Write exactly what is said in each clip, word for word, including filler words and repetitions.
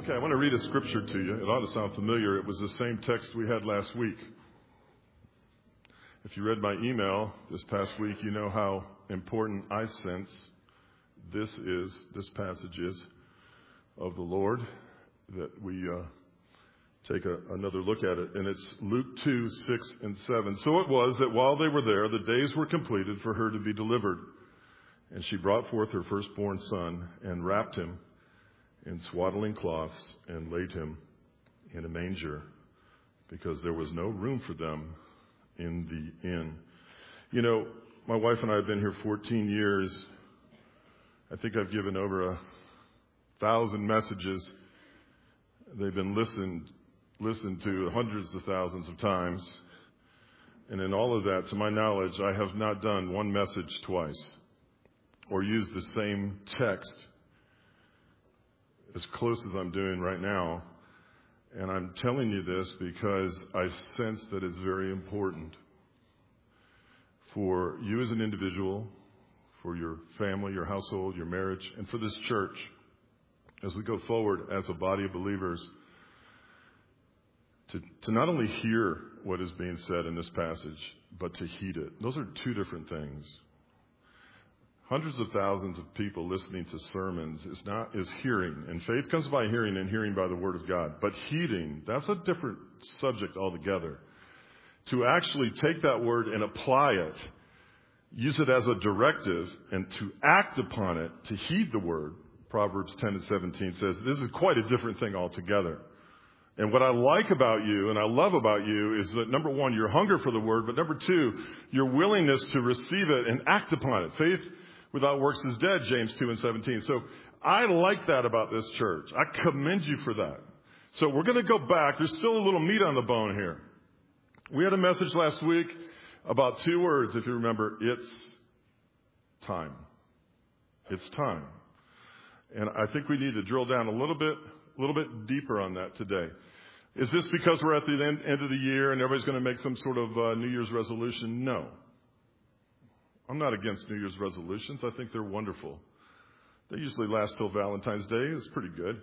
Okay, I want to read a scripture to you. It ought to sound familiar. It was the same text we had last week. If you read my email this past week, you know how important I sense this is, this passage is of the Lord, that we uh, take a, another look at it. And it's Luke two, six, and seven. So it was that while they were there, the days were completed for her to be delivered. And she brought forth her firstborn son and wrapped him in swaddling cloths and laid him in a manger, because there was no room for them in the inn. You know, my wife and I have been here fourteen years. I think I've given over a thousand messages. They've been listened listened to hundreds of thousands of times. And in all of that, to my knowledge, I have not done one message twice or used the same text as close as I'm doing right now. And I'm telling you this because I sense that it's very important for you as an individual, for your family, your household, your marriage, and for this church as we go forward as a body of believers to, to not only hear what is being said in this passage, but to heed it. Those are two different things. Hundreds of thousands of people listening to sermons is not is hearing, and faith comes by hearing, and hearing by the word of God. But heeding, that's a different subject altogether. To actually take that word and apply it, use it as a directive, and to act upon it, to heed the word, Proverbs ten and seventeen says, this is quite a different thing altogether. And what I like about you and I love about you is that, number one, your hunger for the word, but number two, your willingness to receive it and act upon it. Faith without works is dead, James two and seventeen. So I like that about this church. I commend you for that. So we're going to go back. There's still a little meat on the bone here. We had a message last week about two words, if you remember. It's time. It's time. And I think we need to drill down a little bit, a little bit deeper on that today. Is this because we're at the end, end of the year and everybody's going to make some sort of uh, New Year's resolution? No. I'm not against New Year's resolutions. I think they're wonderful. They usually last till Valentine's Day. It's pretty good.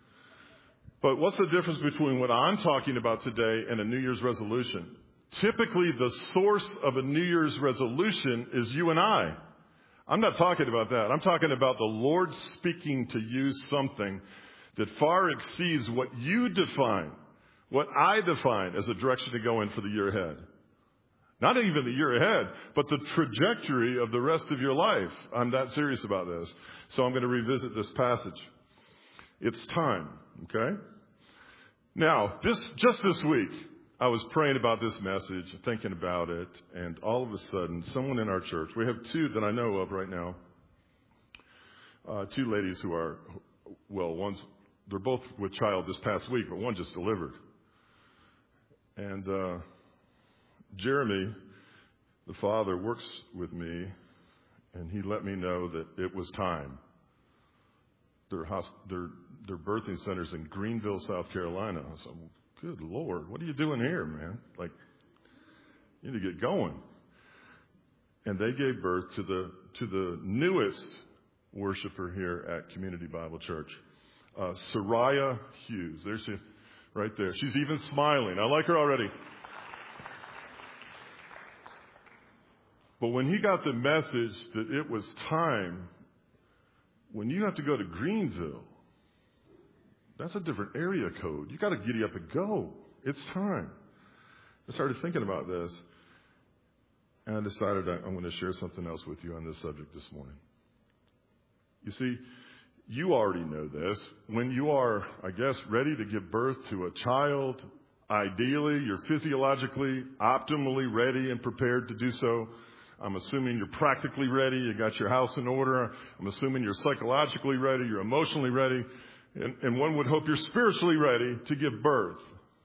But what's the difference between what I'm talking about today and a New Year's resolution? Typically, the source of a New Year's resolution is you and I. I'm not talking about that. I'm talking about the Lord speaking to you something that far exceeds what you define, what I define as a direction to go in for the year ahead. Not even the year ahead, but the trajectory of the rest of your life. I'm that serious about this. So I'm going to revisit this passage. It's time, okay? Now, this just this week, I was praying about this message, thinking about it, and all of a sudden, someone in our church, we have two that I know of right now, uh, two ladies who are, well, one's, they're both with child this past week, but one just delivered. And uh, Jeremy, the father, works with me, and he let me know that it was time. Their, hosp- their, their birthing center's in Greenville, South Carolina. I said, well, good Lord, what are you doing here, man? Like, you need to get going. And they gave birth to the to the newest worshiper here at Community Bible Church, uh, Soraya Hughes. There's she, right there. She's even smiling. I like her already. But when he got the message that it was time, when you have to go to Greenville, that's a different area code. You got to giddy up and go. It's time. I started thinking about this, and I decided I'm going to share something else with you on this subject this morning. You see, you already know this. When you are, I guess, ready to give birth to a child, ideally, you're physiologically, optimally ready and prepared to do so. I'm assuming you're practically ready. You got your house in order. I'm assuming you're psychologically ready. You're emotionally ready. And, and one would hope you're spiritually ready to give birth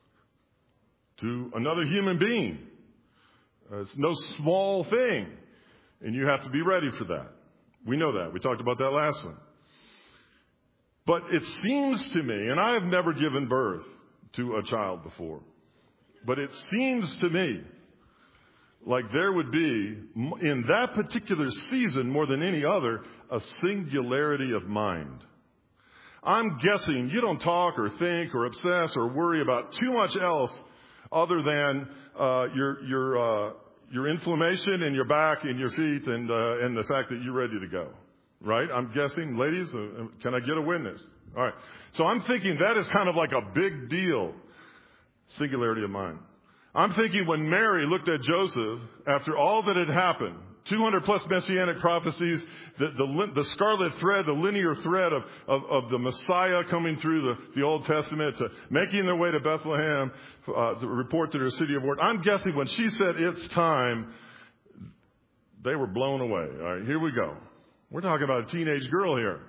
to another human being. Uh, it's no small thing. And you have to be ready for that. We know that. We talked about that last one. But it seems to me, and I have never given birth to a child before, but it seems to me like there would be, in that particular season more than any other, a singularity of mind. I'm guessing you don't talk or think or obsess or worry about too much else other than uh, your your uh, your inflammation in your back and your feet and uh, and the fact that you're ready to go. Right? I'm guessing, ladies, uh, can I get a witness? All right. So I'm thinking that is kind of like a big deal. Singularity of mind. I'm thinking when Mary looked at Joseph after all that had happened, two hundred plus messianic prophecies, the, the, the scarlet thread, the linear thread of, of, of the Messiah coming through the, the Old Testament, to making their way to Bethlehem uh, to report to their city of work. I'm guessing when she said it's time, they were blown away. All right, here we go. We're talking about a teenage girl here.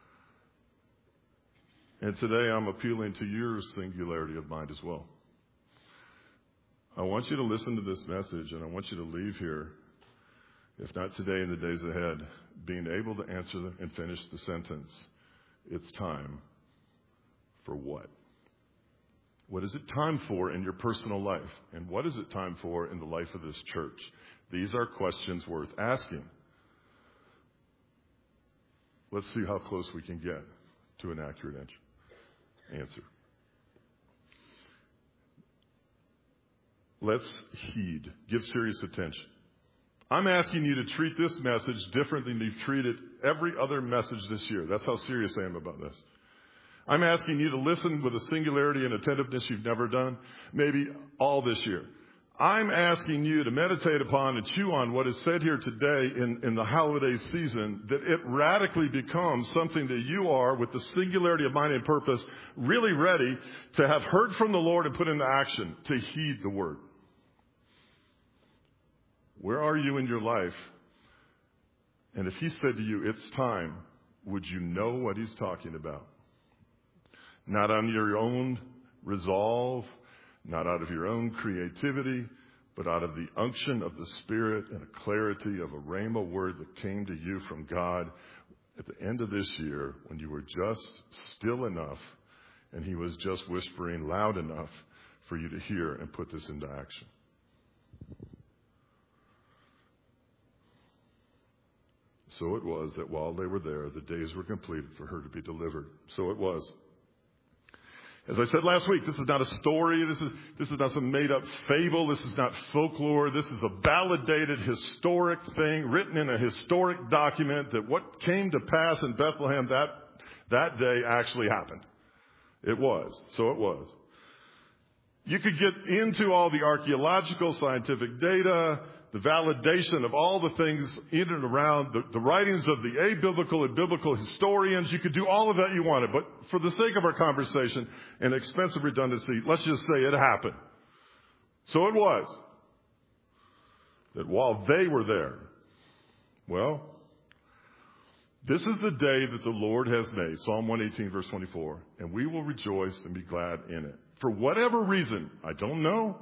And today I'm appealing to your singularity of mind as well. I want you to listen to this message, and I want you to leave here, if not today, in the days ahead, being able to answer and finish the sentence, it's time for what? What is it time for in your personal life? And what is it time for in the life of this church? These are questions worth asking. Let's see how close we can get to an accurate answer. Let's heed. Give serious attention. I'm asking you to treat this message different than you've treated every other message this year. That's how serious I am about this. I'm asking you to listen with a singularity and attentiveness you've never done, maybe all this year. I'm asking you to meditate upon and chew on what is said here today in, in the holiday season, that it radically becomes something that you are, with the singularity of mind and purpose, really ready to have heard from the Lord and put into action, to heed the word. Where are you in your life? And if he said to you, it's time, would you know what he's talking about? Not on your own resolve, not out of your own creativity, but out of the unction of the Spirit and a clarity of a rhema word that came to you from God at the end of this year, when you were just still enough and he was just whispering loud enough for you to hear and put this into action. So it was that while they were there, the days were completed for her to be delivered. So it was. As I said last week, this is not a story. This is, this is not some made-up fable. This is not folklore. This is a validated historic thing written in a historic document that what came to pass in Bethlehem that, that day actually happened. It was. So it was. You could get into all the archaeological, scientific data, the validation of all the things in and around the, the writings of the abiblical and biblical historians. You could do all of that you wanted. But for the sake of our conversation and expensive redundancy, let's just say it happened. So it was that while they were there, well, this is the day that the Lord has made, Psalm one eighteen, verse twenty-four, and we will rejoice and be glad in it. For whatever reason, I don't know.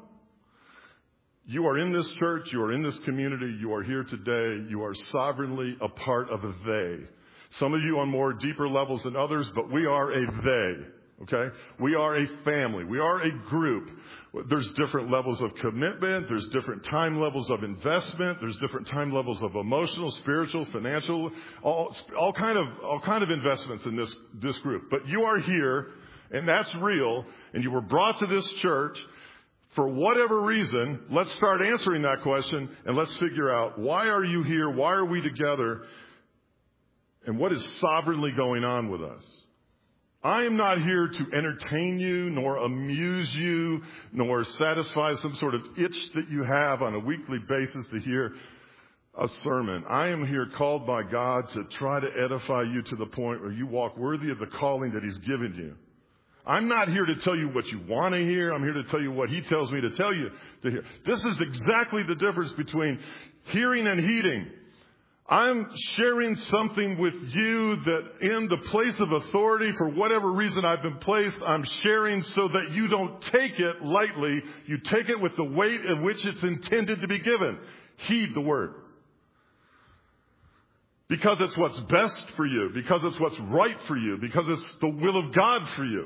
You are in this church, you are in this community, you are here today, you are sovereignly a part of a they. Some of you on more deeper levels than others, but we are a they, okay? We are a family, we are a group. There's different levels of commitment, there's different time levels of investment, there's different time levels of emotional, spiritual, financial, all, all kind of, all kind of investments in this, this group. But you are here, and that's real, and you were brought to this church. For whatever reason, let's start answering that question, and let's figure out, why are you here? Why are we together? And what is sovereignly going on with us? I am not here to entertain you, nor amuse you, nor satisfy some sort of itch that you have on a weekly basis to hear a sermon. I am here called by God to try to edify you to the point where you walk worthy of the calling that he's given you. I'm not here to tell you what you want to hear. I'm here to tell you what he tells me to tell you to hear. This is exactly the difference between hearing and heeding. I'm sharing something with you that in the place of authority, for whatever reason I've been placed, I'm sharing so that you don't take it lightly. You take it with the weight in which it's intended to be given. Heed the word. Because it's what's best for you. Because it's what's right for you. Because it's the will of God for you.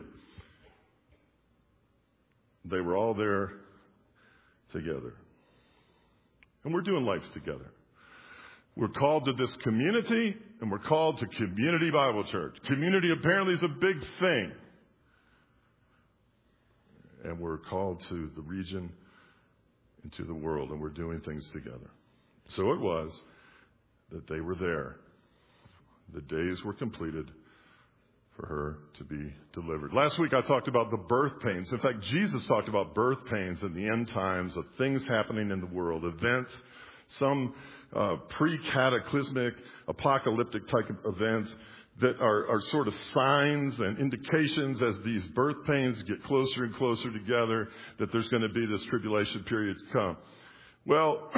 They were all there together. And we're doing life together. We're called to this community and we're called to Community Bible Church. Community apparently is a big thing. And we're called to the region and to the world, and we're doing things together. So it was that they were there. The days were completed for her to be delivered. Last week I talked about the birth pains. In fact, Jesus talked about birth pains in the end times of things happening in the world, events, some uh, pre-cataclysmic, apocalyptic type of events that are, are sort of signs and indications as these birth pains get closer and closer together that there's going to be this tribulation period to come. Well,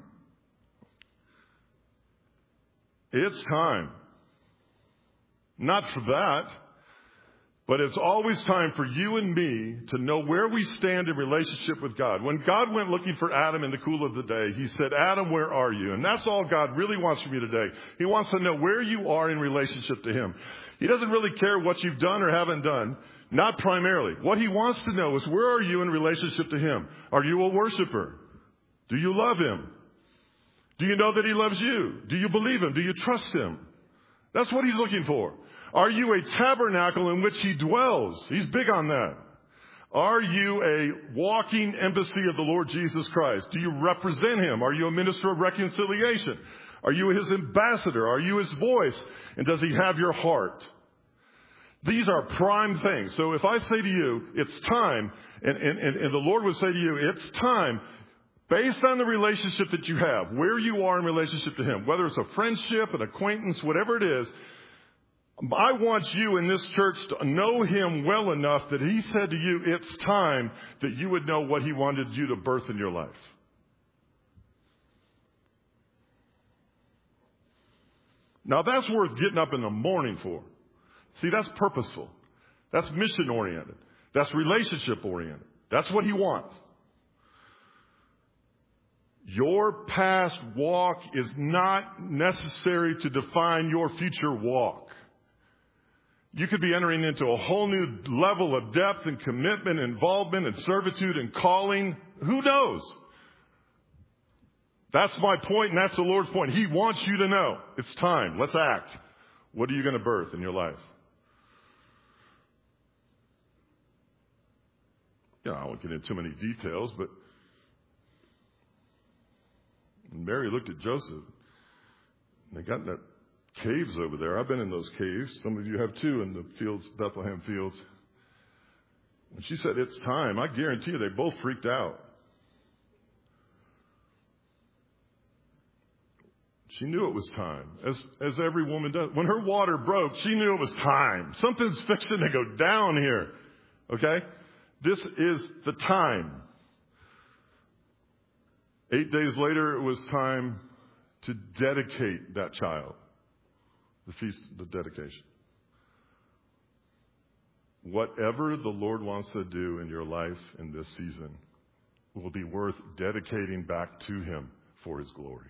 it's time. Not for that, but it's always time for you and me to know where we stand in relationship with God. When God went looking for Adam in the cool of the day, he said, Adam, where are you? And that's all God really wants from you today. He wants to know where you are in relationship to him. He doesn't really care what you've done or haven't done, not primarily. What he wants to know is, where are you in relationship to him? Are you a worshiper? Do you love him? Do you know that he loves you? Do you believe him? Do you trust him? That's what he's looking for. Are you a tabernacle in which he dwells? He's big on that. Are you a walking embassy of the Lord Jesus Christ? Do you represent him? Are you a minister of reconciliation? Are you his ambassador? Are you his voice? And does he have your heart? These are prime things. So if I say to you, it's time, and, and, and the Lord would say to you, it's time, based on the relationship that you have, where you are in relationship to him, whether it's a friendship, an acquaintance, whatever it is, I want you in this church to know him well enough that he said to you, it's time that you would know what he wanted you to birth in your life. Now that's worth getting up in the morning for. See, that's purposeful. That's mission oriented. That's relationship oriented. That's what he wants. Your past walk is not necessary to define your future walk. You could be entering into a whole new level of depth and commitment, involvement and servitude and calling. Who knows? That's my point, and that's the Lord's point. He wants you to know. It's time. Let's act. What are you going to birth in your life? Yeah, I won't get into too many details, but Mary looked at Joseph, and they got in that caves over there. I've been in those caves. Some of you have too, in the fields, Bethlehem fields. When she said, it's time, I guarantee you they both freaked out. She knew it was time, as, as every woman does. When her water broke, she knew it was time. Something's fixing to go down here. Okay? This is the time. Eight days later, it was time to dedicate that child. The feast, the dedication. Whatever the Lord wants to do in your life in this season will be worth dedicating back to him for his glory.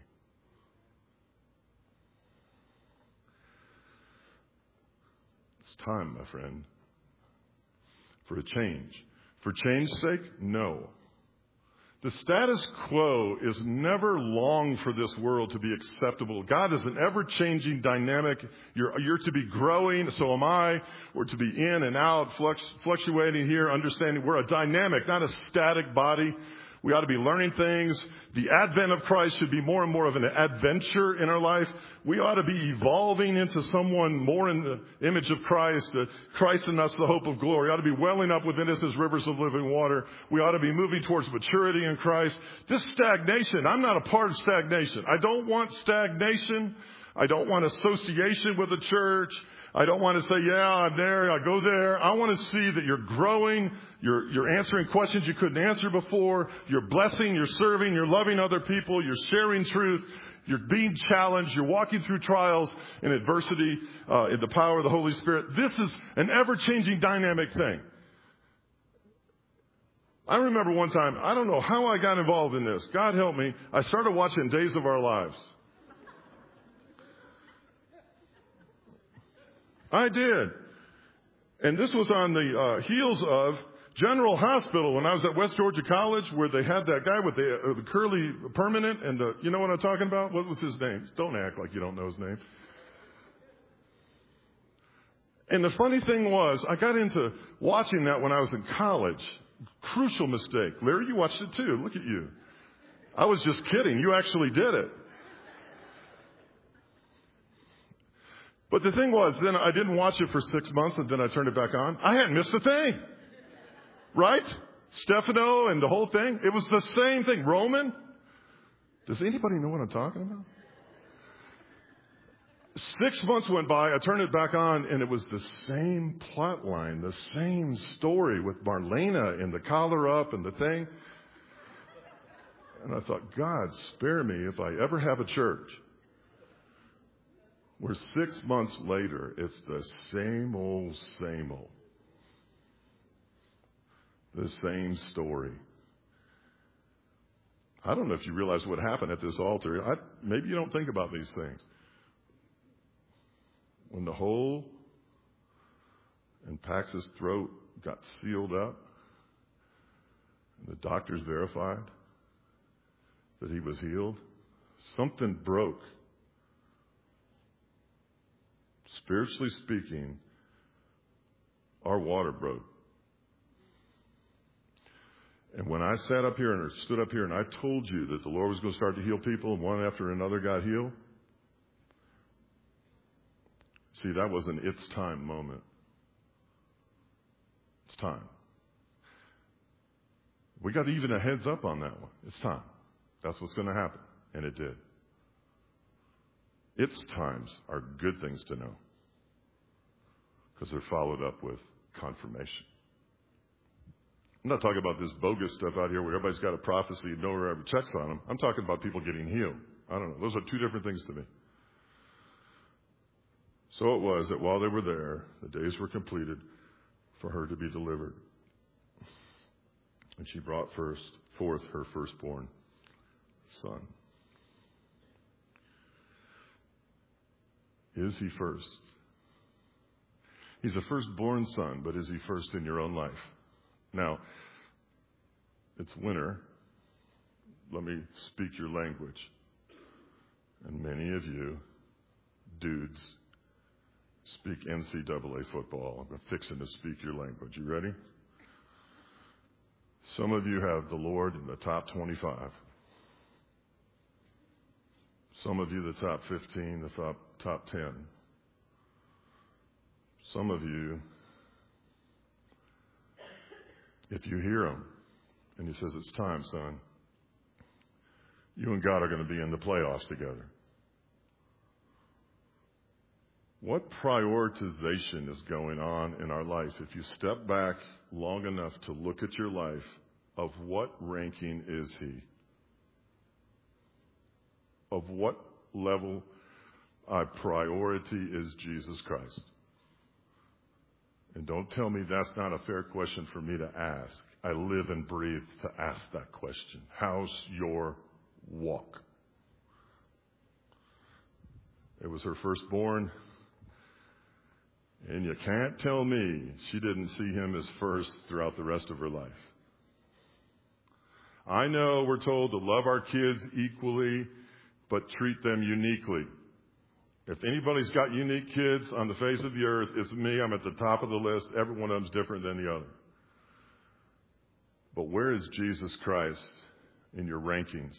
It's time, my friend, for a change. For change's sake? No. The status quo is never long for this world to be acceptable. God is an ever-changing dynamic. You're, you're to be growing, so am I. We're to be in and out, flux, fluctuating here, understanding we're a dynamic, not a static body. We ought to be learning things. The advent of Christ should be more and more of an adventure in our life. We ought to be evolving into someone more in the image of Christ. Uh, Christ in us, the hope of glory. We ought to be welling up within us as rivers of living water. We ought to be moving towards maturity in Christ. This stagnation, I'm not a part of stagnation. I don't want stagnation. I don't want association with the church. I don't want to say, yeah, I'm there, I go there. I want to see that you're growing, you're, you're answering questions you couldn't answer before, you're blessing, you're serving, you're loving other people, you're sharing truth, you're being challenged, you're walking through trials and adversity uh, in the power of the Holy Spirit. This is an ever-changing dynamic thing. I remember one time, I don't know how I got involved in this. God help me. I started watching Days of Our Lives. I did. And this was on the uh, heels of General Hospital when I was at West Georgia College, where they had that guy with the, uh, the curly permanent and the, you know what I'm talking about? What was his name? Don't act like you don't know his name. And the funny thing was, I got into watching that when I was in college. Crucial mistake. Larry, you watched it too. Look at you. I was just kidding. You actually did it. But the thing was, then I didn't watch it for six months, and then I turned it back on. I hadn't missed a thing. Right? Stefano and the whole thing. It was the same thing. Roman. Does anybody know what I'm talking about? Six months went by. I turned it back on, and it was the same plot line, the same story with Marlena and the collar up and the thing. And I thought, God, spare me if I ever have a church where six months later, it's the same old, same old. The same story. I don't know if you realize what happened at this altar. I, maybe you don't think about these things. When the hole in Pax's throat got sealed up, and the doctors verified that he was healed, something broke. Spiritually speaking, our water broke. And when I sat up here and stood up here and I told you that the Lord was going to start to heal people and one after another got healed, see, that was an it's time moment. It's time. We got even a heads up on that one. It's time. That's what's going to happen. And it did. It's times are good things to know because they're followed up with confirmation. I'm not talking about this bogus stuff out here where everybody's got a prophecy and no one ever checks on them. I'm talking about people getting healed. I don't know. Those are two different things to me. So it was that while they were there, the days were completed for her to be delivered. And she brought first forth her firstborn son. Is he first? He's a firstborn son, but is he first in your own life? Now, it's winter. Let me speak your language. And many of you, dudes, speak N C double A football. I'm fixing to speak your language. You ready? Some of you have the Lord in the top twenty-five. Some of you the top fifteen, the top, top ten. Some of you, if you hear him and he says, it's time, son, you and God are going to be in the playoffs together. What prioritization is going on in our life? If you step back long enough to look at your life, of what ranking is he? Of what level of priority is Jesus Christ? And don't tell me that's not a fair question for me to ask. I live and breathe to ask that question. How's your walk? It was her firstborn. And you can't tell me she didn't see him as first throughout the rest of her life. I know we're told to love our kids equally, but treat them uniquely. If anybody's got unique kids on the face of the earth, it's me. I'm at the top of the list. Every one of them's different than the other. But where is Jesus Christ in your rankings?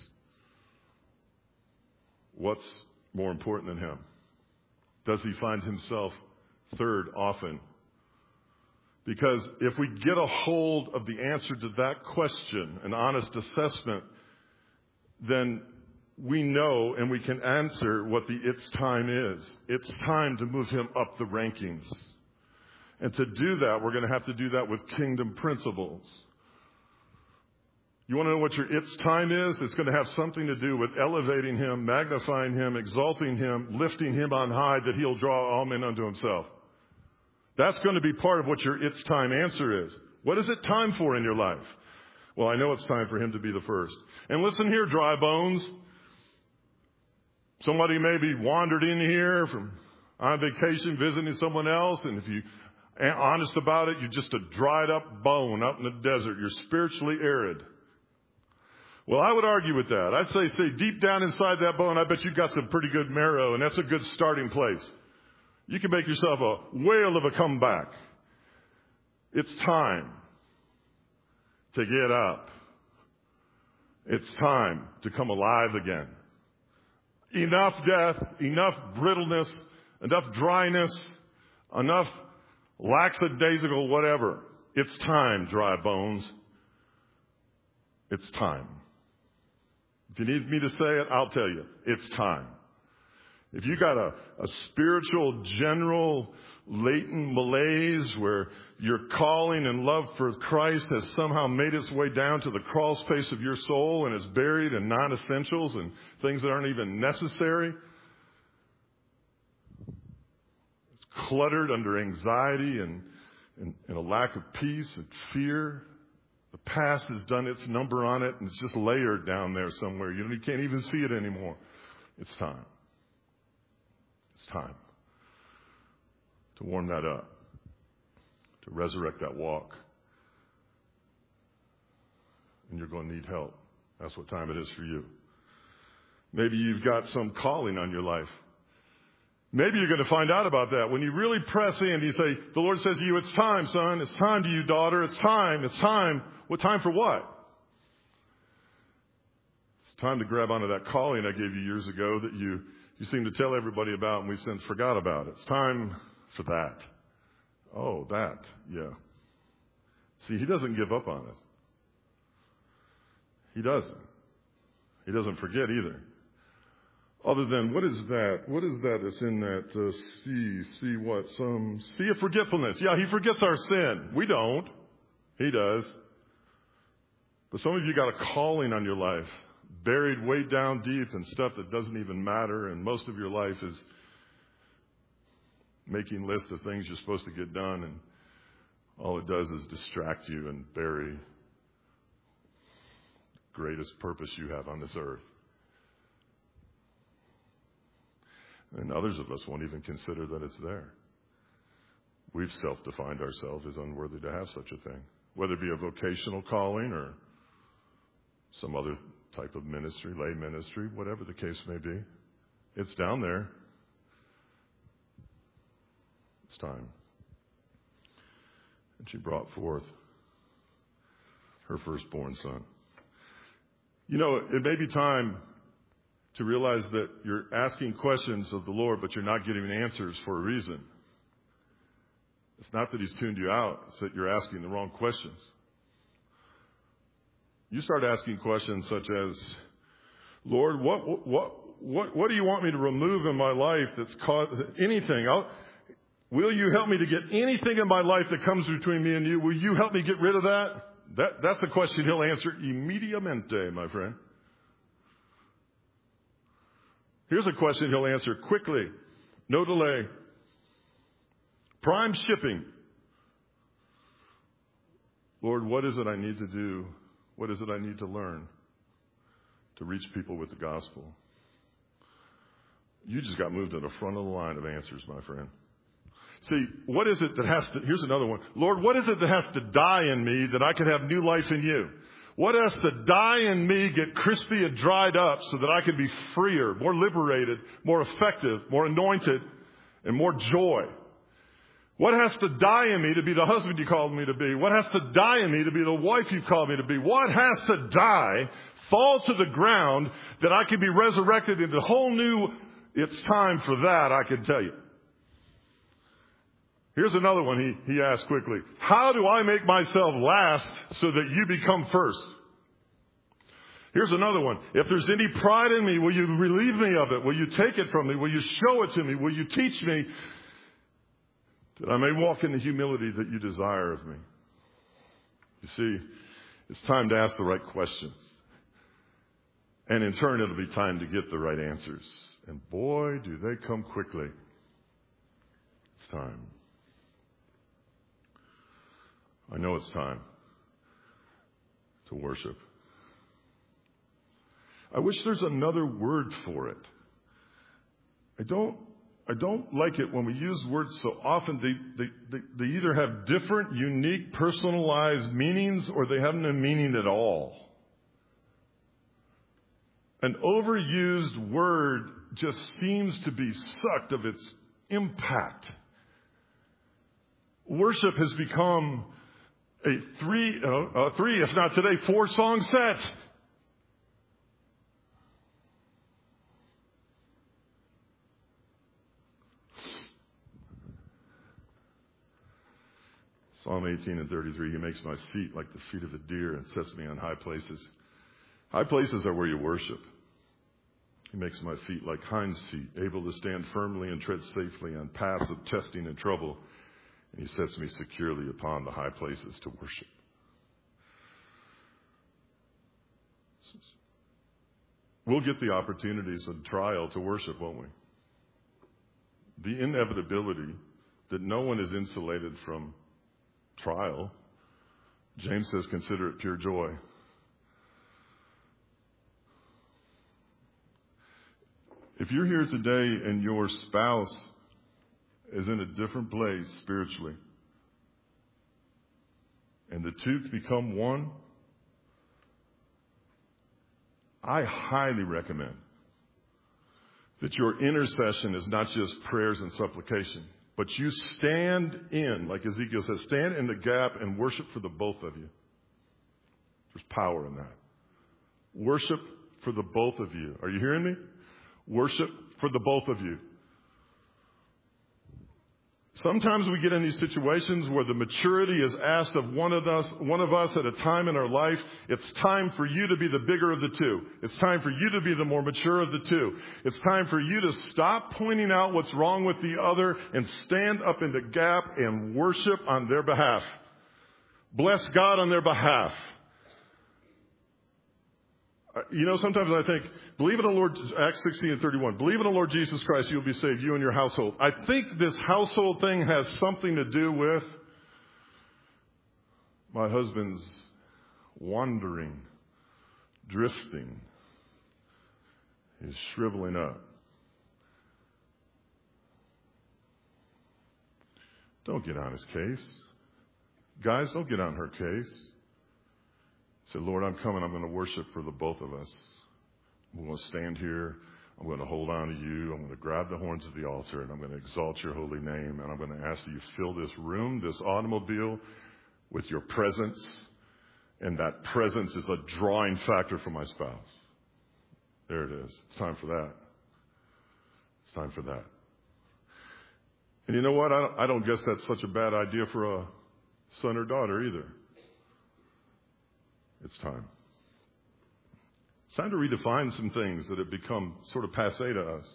What's more important than him? Does he find himself third often? Because if we get a hold of the answer to that question, an honest assessment, then we know and we can answer what the it's time is. It's time to move him up the rankings. And to do that, we're going to have to do that with kingdom principles. You want to know what your it's time is? It's going to have something to do with elevating him, magnifying him, exalting him, lifting him on high, that he'll draw all men unto himself. That's going to be part of what your it's time answer is. What is it time for in your life? Well, I know it's time for him to be the first. And listen here, dry bones. Somebody maybe wandered in here from on vacation visiting someone else, and if you are honest about it, you're just a dried up bone out in the desert. You're spiritually arid. Well, I would argue with that. I'd say, say deep down inside that bone, I bet you've got some pretty good marrow, and that's a good starting place. You can make yourself a whale of a comeback. It's time to get up. It's time to come alive again. Enough death, enough brittleness, enough dryness, enough lackadaisical whatever. It's time, dry bones. It's time. If you need me to say it, I'll tell you. It's time. If you got a, a spiritual, general, latent malaise where your calling and love for Christ has somehow made its way down to the crawl space of your soul and is buried in non-essentials and things that aren't even necessary, it's cluttered under anxiety and, and, and a lack of peace and fear. The past has done its number on it, and it's just layered down there somewhere. You, know, you can't even see it anymore. It's time. It's time to warm that up, to resurrect that walk. And you're going to need help. That's what time it is for you. Maybe you've got some calling on your life. Maybe you're going to find out about that. When you really press in, you say, the Lord says to you, it's time, son. It's time to you, daughter. It's time. It's time. What time for what? It's time to grab onto that calling I gave you years ago that you, you seem to tell everybody about and we've since forgot about. It's time for that. Oh, that. Yeah. See, he doesn't give up on it. He doesn't. He doesn't forget either. Other than, what is that? What is that that's in that uh, sea? See what? Some sea of forgetfulness. Yeah, he forgets our sin. We don't. He does. But some of you got a calling on your life, buried way down deep in stuff that doesn't even matter, and most of your life is making lists of things you're supposed to get done, and all it does is distract you and bury the greatest purpose you have on this earth. And others of us won't even consider that it's there. We've self-defined ourselves as unworthy to have such a thing, whether it be a vocational calling or some other type of ministry, lay ministry, whatever the case may be. It's down there. It's time. And she brought forth her firstborn son. You know, it may be time to realize that you're asking questions of the Lord, but you're not getting answers for a reason. It's not that he's tuned you out. It's that you're asking the wrong questions. You start asking questions such as, Lord, what what what what do you want me to remove in my life that's caused anything? I'll, will you help me to get anything in my life that comes between me and you? Will you help me get rid of that? That that's a question he'll answer immediatamente, my friend. Here's a question he'll answer quickly. No delay. Prime shipping. Lord, what is it I need to do? What is it I need to learn to reach people with the gospel? You just got moved to the front of the line of answers, my friend. See, what is it that has to, here's another one. Lord, what is it that has to die in me that I can have new life in you? What has to die in me, get crispy and dried up so that I can be freer, more liberated, more effective, more anointed, and more joy? What has to die in me to be the husband you called me to be? What has to die in me to be the wife you called me to be? What has to die, fall to the ground, that I can be resurrected into a whole new, it's time for that, I can tell you. Here's another one he, he asked quickly. How do I make myself last so that you become first? Here's another one. If there's any pride in me, will you relieve me of it? Will you take it from me? Will you show it to me? Will you teach me that I may walk in the humility that you desire of me? You see, it's time to ask the right questions. And in turn, it'll be time to get the right answers. And boy, do they come quickly. It's time. I know it's time to worship. I wish there's another word for it. I don't I don't like it when we use words so often. They, they, they, they either have different, unique, personalized meanings, or they have no meaning at all. An overused word just seems to be sucked of its impact. Worship has become a three, uh, uh, three, if not today, four song set. Psalm eighteen and thirty-three, he makes my feet like the feet of a deer and sets me on high places. High places are where you worship. He makes my feet like hinds feet, able to stand firmly and tread safely on paths of testing and trouble. And he sets me securely upon the high places to worship. We'll get the opportunities of trial to worship, won't we? The inevitability that no one is insulated from trial. James says, consider it pure joy. If you're here today and your spouse is in a different place spiritually, and the two become one, I highly recommend that your intercession is not just prayers and supplication, but you stand in, like Ezekiel says, stand in the gap and worship for the both of you. There's power in that. Worship for the both of you. Are you hearing me? Worship for the both of you. Sometimes we get in these situations where the maturity is asked of one of us, one of us at a time in our life. It's time for you to be the bigger of the two. It's time for you to be the more mature of the two. It's time for you to stop pointing out what's wrong with the other and stand up in the gap and worship on their behalf. Bless God on their behalf. You know, sometimes I think, believe in the Lord, Acts sixteen and thirty-one, believe in the Lord Jesus Christ, you'll be saved, you and your household. I think this household thing has something to do with my husband's wandering, drifting, his shriveling up. Don't get on his case. Guys, don't get on her case. Say, Lord, I'm coming. I'm going to worship for the both of us. I'm going to stand here. I'm going to hold on to you. I'm going to grab the horns of the altar, and I'm going to exalt your holy name. And I'm going to ask that you fill this room, this automobile, with your presence. And that presence is a drawing factor for my spouse. There it is. It's time for that. It's time for that. And you know what? I don't, I don't guess that's such a bad idea for a son or daughter either. It's time. It's time to redefine some things that have become sort of passé to us.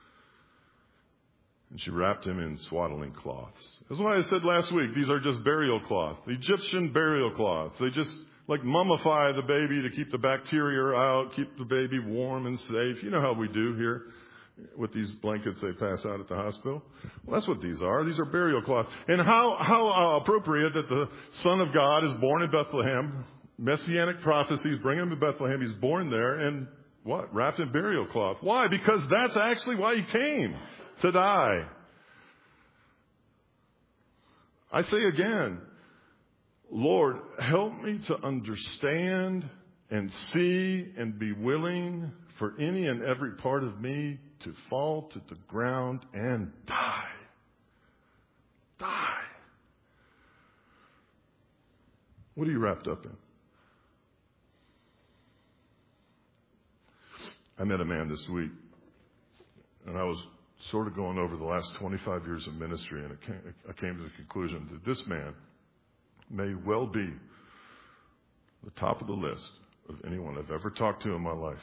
And she wrapped him in swaddling cloths. That's why I said last week, these are just burial cloths. The Egyptian burial cloths. They just like mummify the baby to keep the bacteria out, keep the baby warm and safe. You know how we do here with these blankets they pass out at the hospital. Well, that's what these are. These are burial cloths. And how, how uh, appropriate that the Son of God is born in Bethlehem. Messianic prophecies bring him to Bethlehem. He's born there and what? Wrapped in burial cloth. Why? Because that's actually why he came, to die. I say again, Lord, help me to understand and see and be willing for any and every part of me to fall to the ground and die. Die. What are you wrapped up in? I met a man this week, and I was sort of going over the last twenty-five years of ministry, and it came, I came to the conclusion that this man may well be the top of the list of anyone I've ever talked to in my life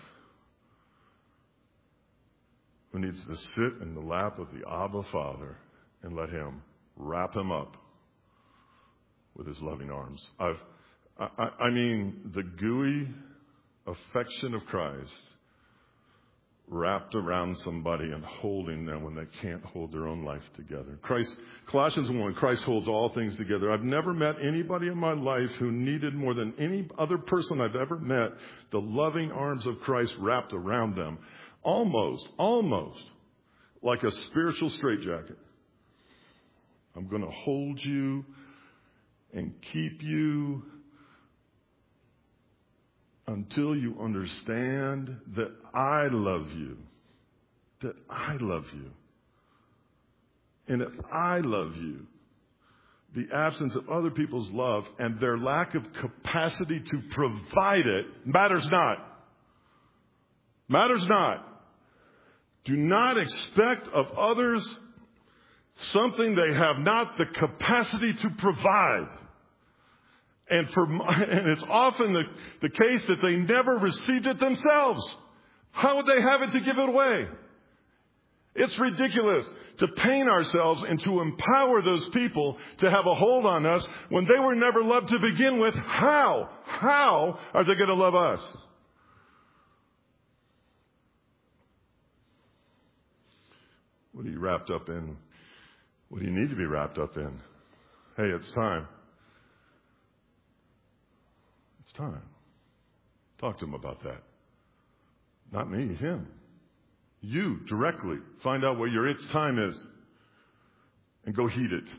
who needs to sit in the lap of the Abba Father and let him wrap him up with his loving arms. I've, I, I mean, the gooey affection of Christ wrapped around somebody and holding them when they can't hold their own life together. Christ, Colossians one, Christ holds all things together. I've never met anybody in my life who needed more than any other person I've ever met the loving arms of Christ wrapped around them. Almost, almost like a spiritual straitjacket. I'm going to hold you and keep you until you understand that I love you. That I love you. And if I love you, the absence of other people's love and their lack of capacity to provide it matters not. Matters not. Do not expect of others something they have not the capacity to provide. And for and it's often the, the case that they never received it themselves. How would they have it to give it away? It's ridiculous to paint ourselves and to empower those people to have a hold on us when they were never loved to begin with. How? How are they going to love us? What are you wrapped up in? What do you need to be wrapped up in? Hey, it's time. It's time. Talk to him about that. Not me, him. You directly find out what your it's time is and go heed it.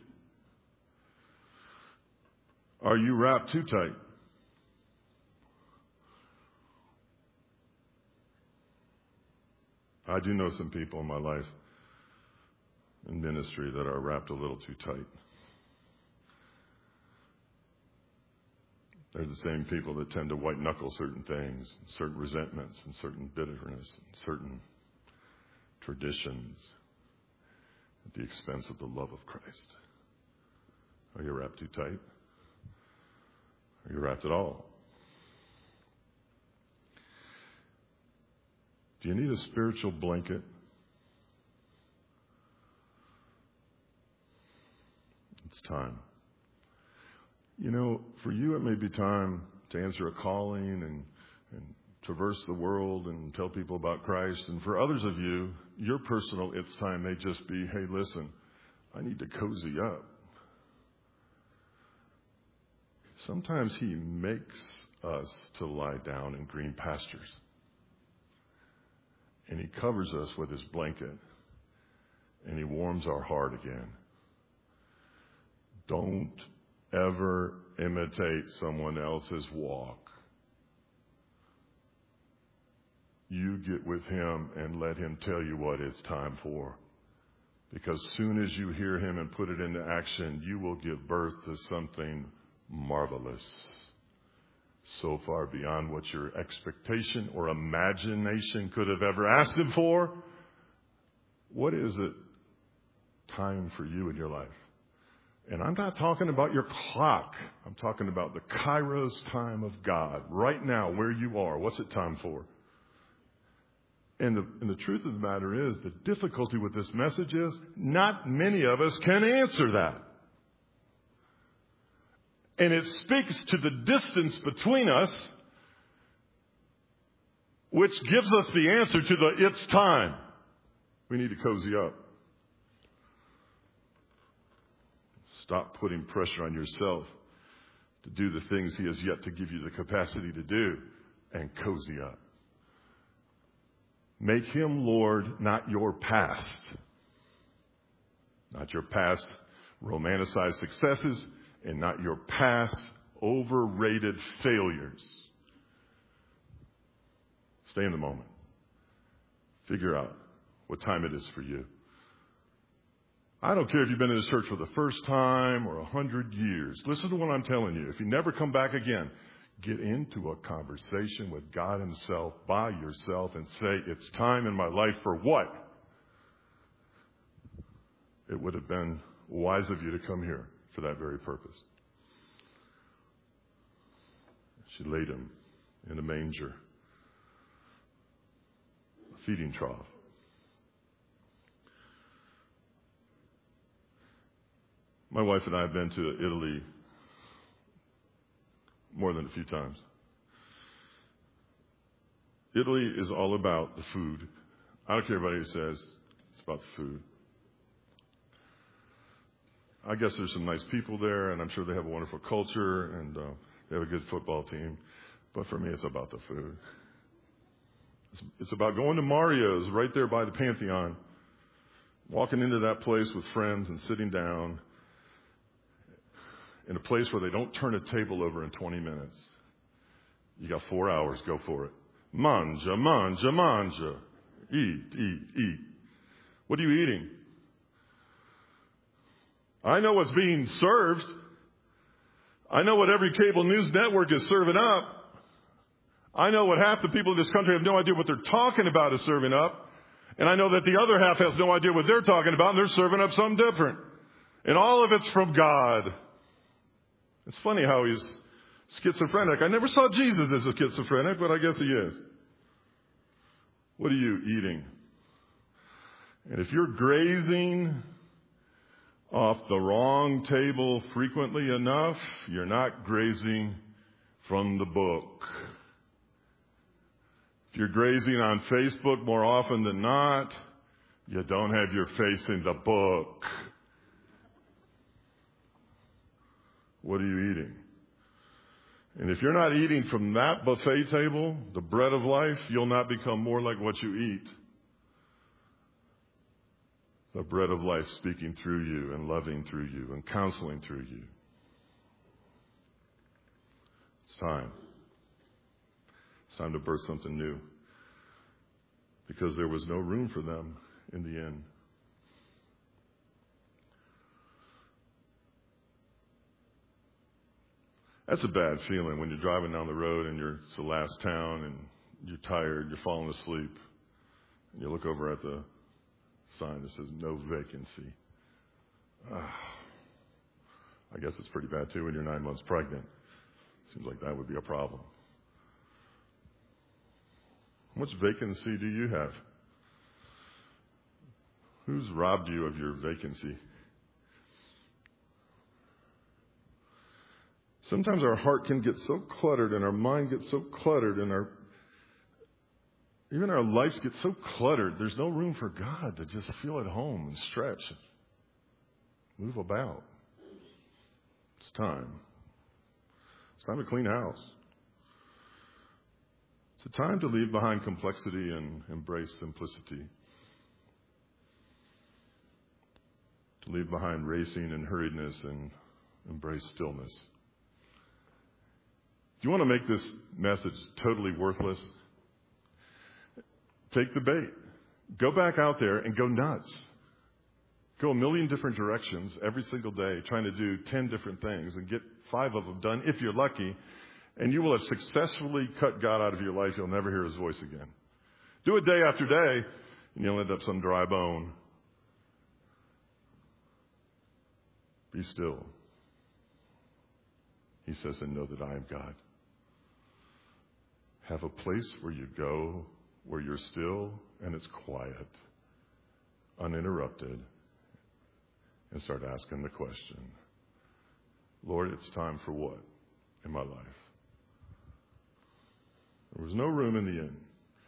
Are you wrapped too tight? I do know some people in my life in ministry that are wrapped a little too tight. They're the same people that tend to white knuckle certain things, certain resentments, and certain bitterness, and certain traditions at the expense of the love of Christ. Are you wrapped too tight? Are you wrapped at all? Do you need a spiritual blanket? It's time. You know, for you it may be time to answer a calling and, and traverse the world and tell people about Christ. And for others of you, your personal it's time may just be, hey, listen, I need to cozy up. Sometimes he makes us to lie down in green pastures. And he covers us with his blanket. And he warms our heart again. Don't ever imitate someone else's walk. You get with him and let him tell you what it's time for. Because soon as you hear him and put it into action, you will give birth to something marvelous. So far beyond what your expectation or imagination could have ever asked him for. What is it time for you in your life? And I'm not talking about your clock. I'm talking about the Kairos time of God. Right now, where you are. What's it time for? And the, and the truth of the matter is, the difficulty with this message is, not many of us can answer that. And it speaks to the distance between us, which gives us the answer to the it's time. We need to cozy up. Stop putting pressure on yourself to do the things he has yet to give you the capacity to do, and cozy up. Make him Lord, not your past. Not your past romanticized successes, and not your past overrated failures. Stay in the moment. Figure out what time it is for you. I don't care if you've been in this church for the first time or a hundred years. Listen to what I'm telling you. If you never come back again, get into a conversation with God himself by yourself and say, it's time in my life for what? It would have been wise of you to come here for that very purpose. She laid him in a manger, a feeding trough. My wife and I have been to Italy more than a few times. Italy is all about the food. I don't care what anybody says. It's about the food. I guess there's some nice people there, and I'm sure they have a wonderful culture, and uh, they have a good football team. But for me, it's about the food. It's, it's about going to Mario's right there by the Pantheon, walking into that place with friends and sitting down in a place where they don't turn a table over in twenty minutes. You got four hours. Go for it. Manja, manja, manja. Eat, eat, eat. What are you eating? I know what's being served. I know what every cable news network is serving up. I know what half the people in this country have no idea what they're talking about is serving up. And I know that the other half has no idea what they're talking about, and they're serving up something different. And all of it's from God. It's funny how he's schizophrenic. I never saw Jesus as a schizophrenic, but I guess he is. What are you eating? And if you're grazing off the wrong table frequently enough, you're not grazing from the book. If you're grazing on Facebook more often than not, you don't have your face in the book. What are you eating? And if you're not eating from that buffet table, the bread of life, you'll not become more like what you eat. The bread of life speaking through you and loving through you and counseling through you. It's time. It's time to birth something new. Because there was no room for them in the inn. That's a bad feeling when you're driving down the road and you're, it's the last town and you're tired, you're falling asleep. And you look over at the sign that says no vacancy. Ah, I guess it's pretty bad too when you're nine months pregnant. Seems like that would be a problem. How much vacancy do you have? Who's robbed you of your vacancy? Sometimes our heart can get so cluttered and our mind gets so cluttered and our even our lives get so cluttered, there's no room for God to just feel at home and stretch, move about. It's time. It's time to clean house. It's a time to leave behind complexity and embrace simplicity. To leave behind racing and hurriedness and embrace stillness. Do you want to make this message totally worthless? Take the bait. Go back out there and go nuts. Go a million different directions every single day, trying to do ten different things and get five of them done if you're lucky. And you will have successfully cut God out of your life. You'll never hear his voice again. Do it day after day, and you'll end up some dry bone. Be still. He says, and know that I am God. Have a place where you go, where you're still and it's quiet, uninterrupted, and start asking the question, Lord, it's time for what in my life? There was no room in the inn.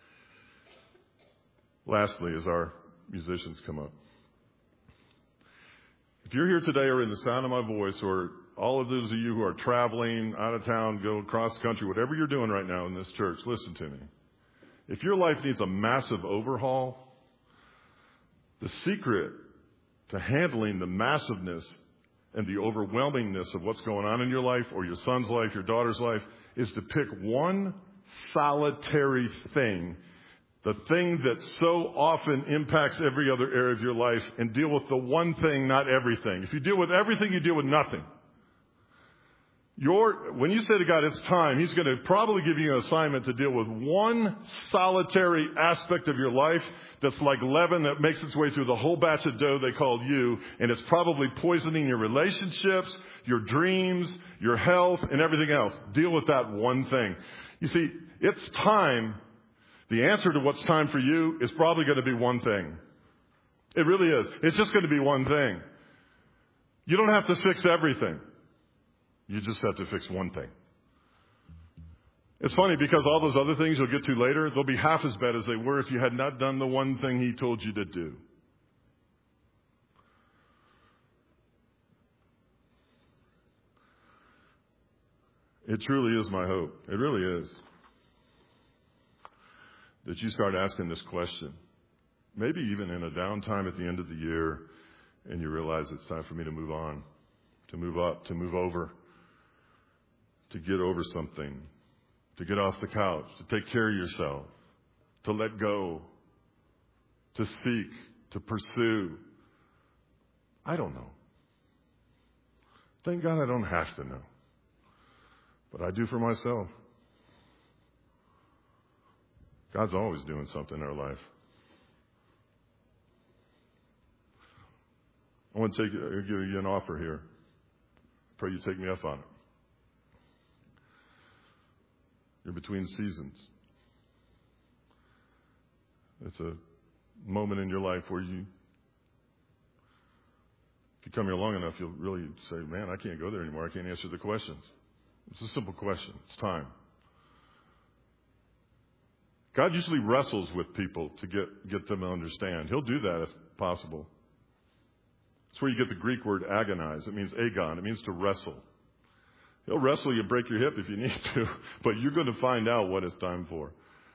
Lastly, as our musicians come up, if you're here today or in the sound of my voice, or all of those of you who are traveling, out of town, go across the country, whatever you're doing right now in this church, listen to me. If your life needs a massive overhaul, the secret to handling the massiveness and the overwhelmingness of what's going on in your life or your son's life, your daughter's life, is to pick one solitary thing, the thing that so often impacts every other area of your life, and deal with the one thing, not everything. If you deal with everything, you deal with nothing. Your, when you say to God, it's time, he's going to probably give you an assignment to deal with one solitary aspect of your life that's like leaven that makes its way through the whole batch of dough they called you, and it's probably poisoning your relationships, your dreams, your health, and everything else. Deal with that one thing. You see, it's time. The answer to what's time for you is probably going to be one thing. It really is. It's just going to be one thing. You don't have to fix everything. You just have to fix one thing. It's funny because all those other things you'll get to later, they'll be half as bad as they were if you had not done the one thing he told you to do. It truly is my hope. It really is. That you start asking this question. Maybe even in a downtime at the end of the year, and you realize it's time for me to move on, to move up, to move over, to get over something, to get off the couch, to take care of yourself, to let go, to seek, to pursue. I don't know. Thank God I don't have to know. But I do for myself. God's always doing something in our life. I want to take, give you an offer here. Pray you take me up on it. You're between seasons. It's a moment in your life where you, if you come here long enough, you'll really say, man, I can't go there anymore. I can't answer the questions. It's a simple question. It's time. God usually wrestles with people to get, get them to understand. He'll do that if possible. That's where you get the Greek word agonize. It means agon. It means to wrestle. He'll wrestle you, break your hip if you need to, but you're going to find out what it's time for.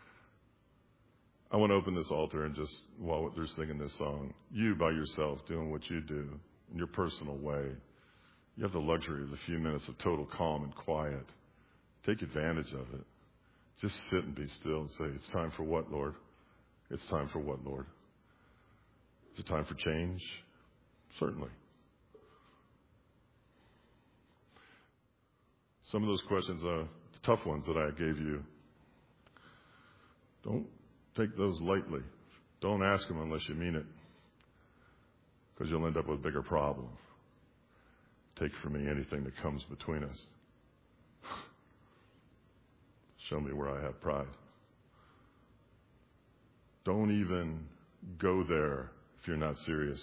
I want to open this altar and just, while they're singing this song, you by yourself doing what you do in your personal way. You have the luxury of a few minutes of total calm and quiet. Take advantage of it. Just sit and be still and say, it's time for what, Lord? It's time for what, Lord? Is it time for change? Certainly. Some of those questions, uh, the tough ones that I gave you, don't take those lightly. Don't ask them unless you mean it, because you'll end up with bigger problems. Take from me anything that comes between us. Show me where I have pride. Don't even go there if you're not serious.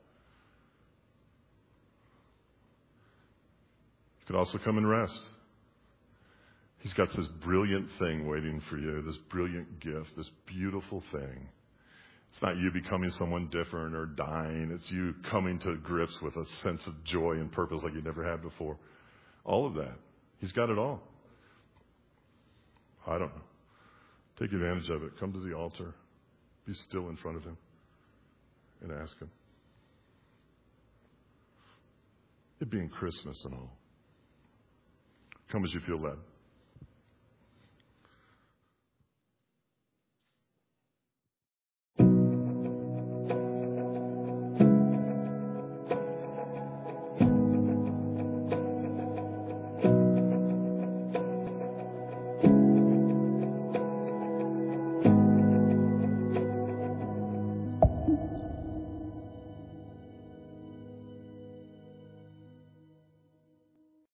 You could also come and rest. He's got this brilliant thing waiting for you, this brilliant gift, this beautiful thing. It's not you becoming someone different or dying. It's you coming to grips with a sense of joy and purpose like you never had before. All of that. He's got it all. I don't know. Take advantage of it. Come to the altar. Be still in front of him and ask him. It being Christmas and all. Come as you feel led.